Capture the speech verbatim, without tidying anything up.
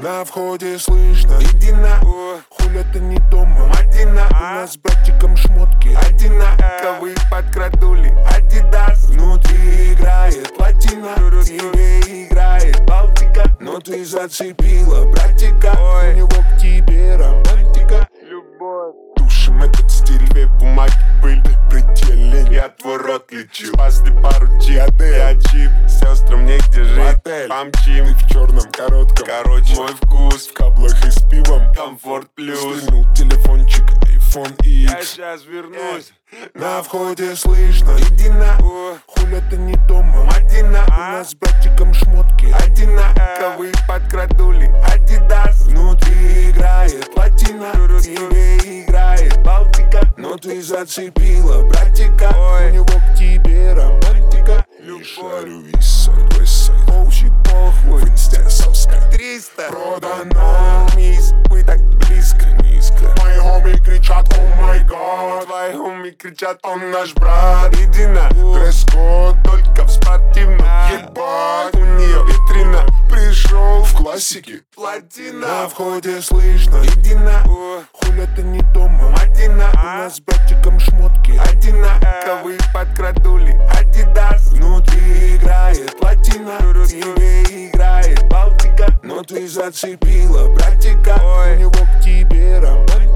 На входе слышно: иди на, хуля ты не дома, Мадина. У нас с братиком шмотки одинаковые, подкрадули Адидас. Внутри играет платина, тебе играет Балтика. Но ты зацепила братика, у него к тебе романтика. Любовь. Тушим этот стиль, две бумаги, пыль, пределе. Я твой рот лечу, спасли пару диадем. Я чип, сестрам негде жить, помчим. Ты в черном коротком, короче, мой вкус в каблах и с пивом. Комфорт плюс. Стырнул телефончик, айфон икс. Я сейчас вернусь. На входе слышно: иди на, хуля ты не дома, Мадина. У нас с братиком шмотки одинаковые, подкрадули Адидас. Внутри играет платина, тебе играет Балтика. Но ты зацепила братика, у него к тебе романтика. Не шарю висок, высок, общий похуй, в инсте соска триста. Продано, мисс, вы так близко, низко. Мои хоми кричат: о май гад. Твои хоми кричат: он наш брат. Иди на, дресс-код только в спортивном. Ебать, у нее витрина. Пришел в классике платина. На входе слышно: иди на, хуля ты не дома, Мадина. У нас с братиком шмотки одинаковые, подкрадули Адидас. Внутри играет платина, тебе играет Балтика. Но ты зацепила братика, у него к тебе романтика.